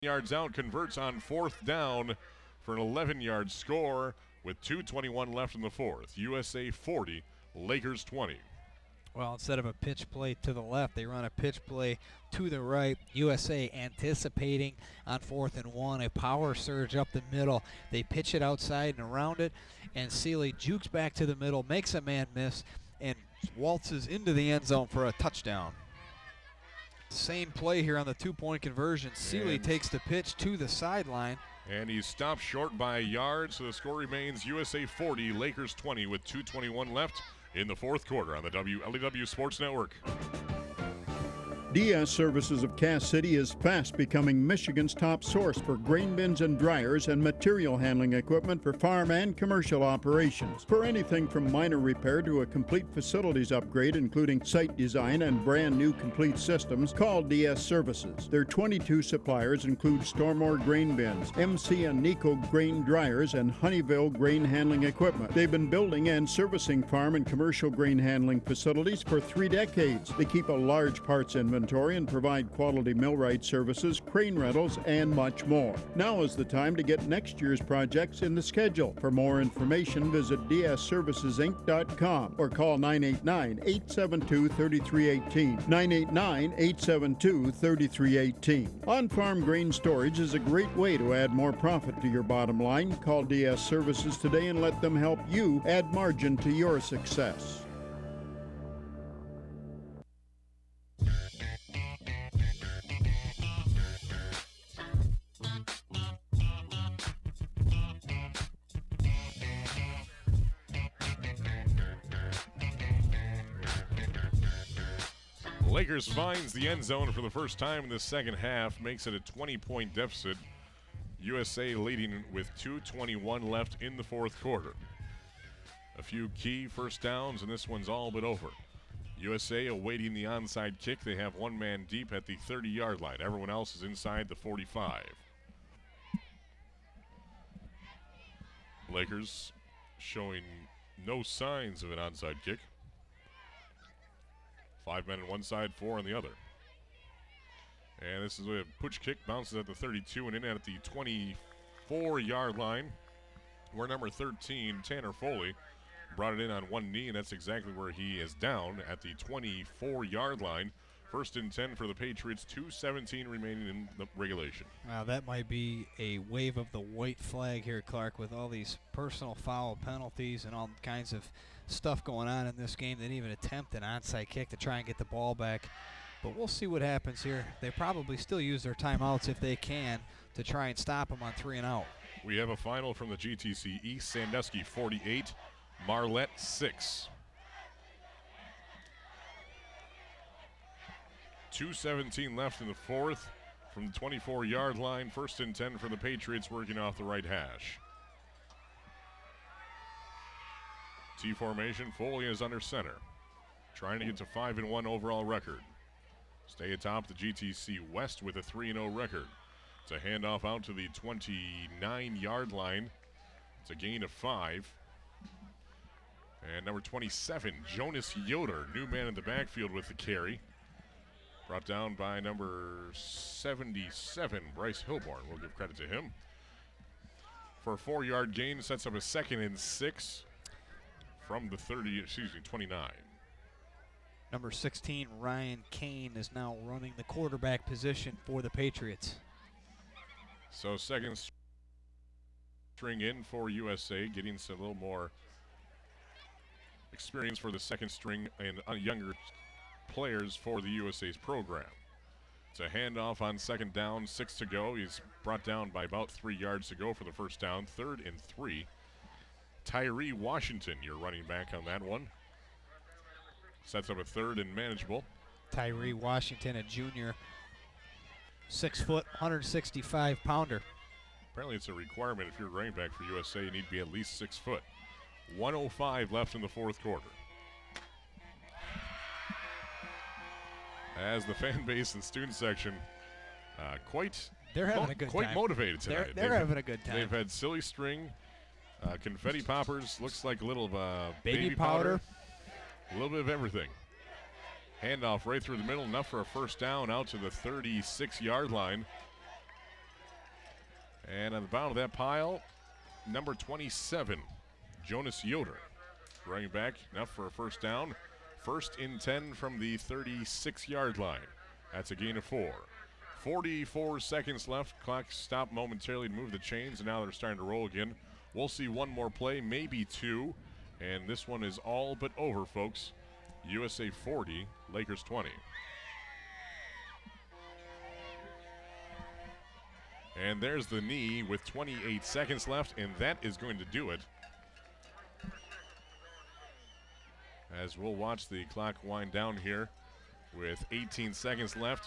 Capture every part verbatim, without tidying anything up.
yards out, converts on fourth down for an eleven-yard score with two twenty-one left in the fourth. U S A forty, Lakers twenty. Well, instead of a pitch play to the left, they run a pitch play to the right. U S A anticipating on fourth and one, a power surge up the middle. They pitch it outside and around it, and Seeley jukes back to the middle, makes a man miss, and waltzes into the end zone for a touchdown. Same play here on the two-point conversion. Seeley And takes the pitch to the sideline. And he's stopped short by a yard, so the score remains U S A forty, Lakers twenty with two twenty-one left in the fourth quarter on the W L E W Sports Network. D S Services of Cass City is fast becoming Michigan's top source for grain bins and dryers and material handling equipment for farm and commercial operations. For anything from minor repair to a complete facilities upgrade, including site design and brand new complete systems, call D S Services. Their twenty-two suppliers include Stormore grain bins, M C and Nico grain dryers, and Honeyville grain handling equipment. They've been building and servicing farm and commercial grain handling facilities for three decades. They keep a large parts inventory and provide quality millwright services, crane rentals, and much more. Now is the time to get next year's projects in the schedule. For more information, visit d s services inc dot com or call nine eight nine, eight seven two, three three one eight, nine eight nine, eight seven two, three three one eight. On-farm grain storage is a great way to add more profit to your bottom line. Call D S Services today and let them help you add margin to your success. Lakers finds the end zone for the first time in the second half, makes it a twenty-point deficit. U S A leading with two twenty-one left in the fourth quarter. A few key first downs, and this one's all but over. U S A awaiting the onside kick. They have one man deep at the thirty-yard line. Everyone else is inside the forty-five. Lakers showing no signs of an onside kick. Five men on one side, four on the other. And this is a push kick, bounces at the thirty-two and in at the twenty-four-yard line, where number thirteen, Tanner Foley, brought it in on one knee, and that's exactly where he is down at the twenty-four-yard line. First and ten for the Patriots, two seventeen remaining in the regulation. Wow, that might be a wave of the white flag here, Clark, with all these personal foul penalties and all kinds of stuff going on in this game. They didn't even attempt an onside kick to try and get the ball back. But we'll see what happens here. They probably still use their timeouts if they can to try and stop them on three and out. We have a final from the G T C East. Sandusky forty-eight, Marlette six. two seventeen left in the fourth from the twenty-four-yard line. First and ten for the Patriots, working off the right hash. T formation, Foley is under center, trying to get to five and one overall record. Stay atop the G T C West with a three and oh record. It's a handoff out to the twenty-nine-yard line. It's a gain of five. And number twenty-seven, Jonas Yoder, new man in the backfield with the carry. Brought down by number seventy-seven, Bryce Hilborn. We'll give credit to him. For a four-yard gain, sets up a second and six from the thirty, excuse me, twenty-nine. Number sixteen, Ryan Kane, is now running the quarterback position for the Patriots. So second string in for U S A, getting some, a little more experience for the second string and uh, younger players for the U S A's program. It's a handoff on second down, six to go. He's brought down by about three yards to go for the first down, third and three. Tyree Washington, your running back on that one. Sets up a third and manageable. Tyree Washington, a junior, six foot, one sixty-five pounder. Apparently it's a requirement if you're a running back for U S A, you need to be at least six foot. one oh five left in the fourth quarter. As the fan base and student section, uh, quite they're having mo- a good quite time. motivated tonight. They're, they're They've- having a good time. They've had silly string, uh, confetti poppers, looks like a little of uh, baby, baby powder. powder, a little bit of everything. Handoff right through the middle, enough for a first down out to the thirty-six-yard line. And on the bottom of that pile, number twenty-seven, Jonas Yoder. Running back, enough for a first down. First in ten from the thirty-six-yard line. That's a gain of four. forty-four seconds left. Clock stopped momentarily to move the chains, and now they're starting to roll again. We'll see one more play, maybe two, and this one is all but over, folks. U S A forty, Lakers twenty. And there's the knee with twenty-eight seconds left, and that is going to do it. As we'll watch the clock wind down here with eighteen seconds left.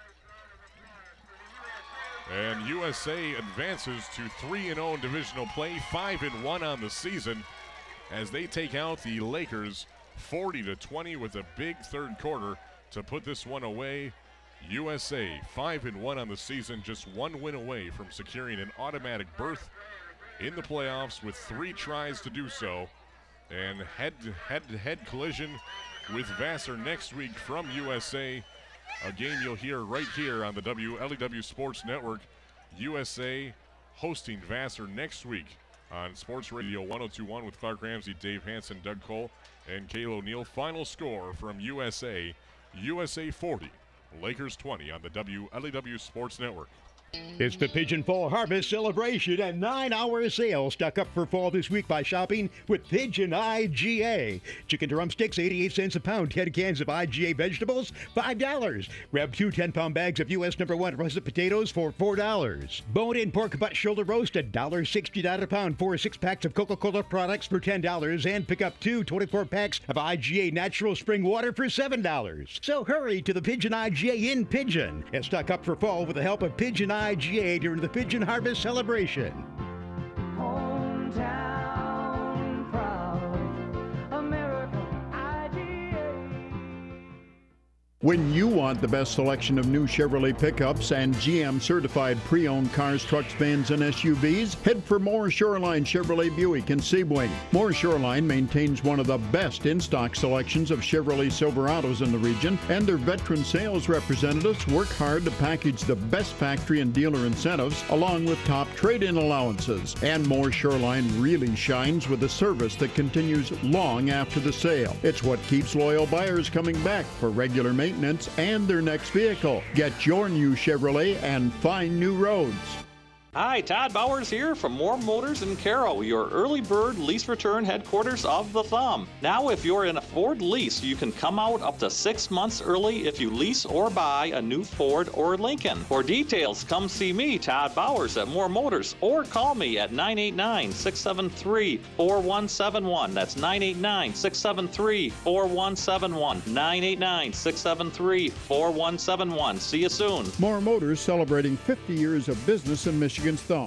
And U S A advances to three and oh in divisional play, five and one on the season as they take out the Lakers forty to twenty with a big third quarter to put this one away. U S A five and one on the season, just one win away from securing an automatic berth in the playoffs with three tries to do so. And head-to-head collision with Vassar next week from U S A. A game you'll hear right here on the W L E W Sports Network. U S A hosting Vassar next week on Sports Radio one oh two point one with Clark Ramsey, Dave Hanson, Doug Cole, and Cale O'Neill. Final score from U S A, U S A forty, Lakers twenty on the W L E W Sports Network. It's the Pigeon Fall Harvest Celebration and nine-hour sale. Stock up for fall this week by shopping with Pigeon I G A. Chicken drumsticks, eighty-eight cents a pound. ten cans of I G A vegetables, five dollars. Grab two ten-pound bags of U S number one russet potatoes for four dollars. Bone-in pork butt shoulder roast, one dollar sixty-nine a pound. Four six-packs of Coca-Cola products for ten dollars. And pick up two twenty-four packs of I G A natural spring water for seven dollars. So hurry to the Pigeon I G A in Pigeon and stock up for fall with the help of Pigeon I G A during the Pigeon Harvest Celebration. Hometown proud, America I G A. When you want the best selection of new Chevrolet pickups and G M certified pre-owned cars, trucks, vans, and S U Vs, head for Moore Shoreline Chevrolet Buick in Sebring. Moore Shoreline maintains one of the best in-stock selections of Chevrolet Silverados in the region, and their veteran sales representatives work hard to package the best factory and dealer incentives along with top trade-in allowances. And Moore Shoreline really shines with a service that continues long after the sale. It's what keeps loyal buyers coming back for regular maintenance and their next vehicle. Get your new Chevrolet and find new roads. Hi, Todd Bowers here from Moore Motors in Caro, your early bird lease return headquarters of the Thumb. Now, if you're in a Ford lease, you can come out up to six months early if you lease or buy a new Ford or Lincoln. For details, come see me, Todd Bowers, at Moore Motors, or call me at nine eight nine, six seven three, four one seven one. That's nine eight nine, six seven three, four one seven one. nine eight nine, six seven three, four one seven one. See you soon. Moore Motors celebrating fifty years of business in Michigan. Thumb.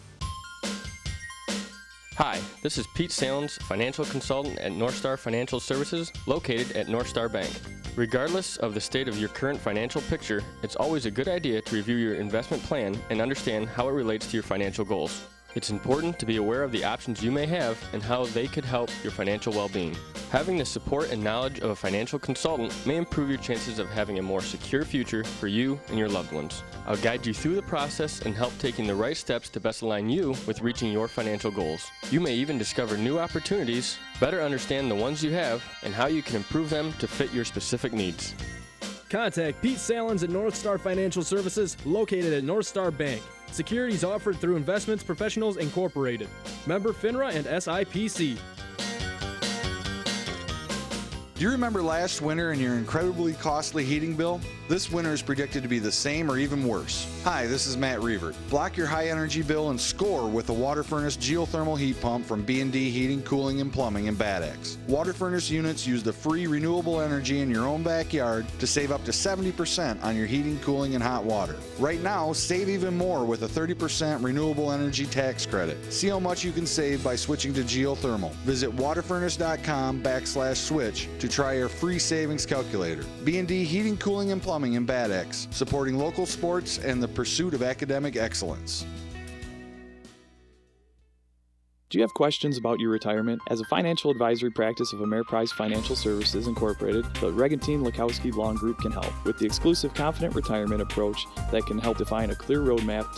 Hi, this is Pete Salins, financial consultant at North Star Financial Services, located at North Star Bank. Regardless of the state of your current financial picture, it's always a good idea to review your investment plan and understand how it relates to your financial goals. It's important to be aware of the options you may have and how they could help your financial well-being. Having the support and knowledge of a financial consultant may improve your chances of having a more secure future for you and your loved ones. I'll guide you through the process and help taking the right steps to best align you with reaching your financial goals. You may even discover new opportunities, better understand the ones you have, and how you can improve them to fit your specific needs. Contact Pete Salins at North Star Financial Services, located at North Star Bank. Securities offered through Investments Professionals Incorporated. Member FINRA and S I P C. Do you remember last winter and your incredibly costly heating bill? This winter is predicted to be the same or even worse. Hi, this is Matt Reavert. Block your high energy bill and score with the Water Furnace geothermal heat pump from B and D Heating, Cooling, and Plumbing in Bad Axe. Water Furnace units use the free renewable energy in your own backyard to save up to seventy percent on your heating, cooling, and hot water. Right now, save even more with a thirty percent renewable energy tax credit. See how much you can save by switching to geothermal. Visit waterfurnace.com backslash switch to try our free savings calculator. B and D Heating, Cooling, and Plumbing in Bad Axe, supporting local sports and the pursuit of academic excellence. Do you have questions about your retirement? As a financial advisory practice of Ameriprise Financial Services Incorporated, the Regentine Lakowski Law Group can help with the exclusive Confident Retirement approach that can help define a clear roadmap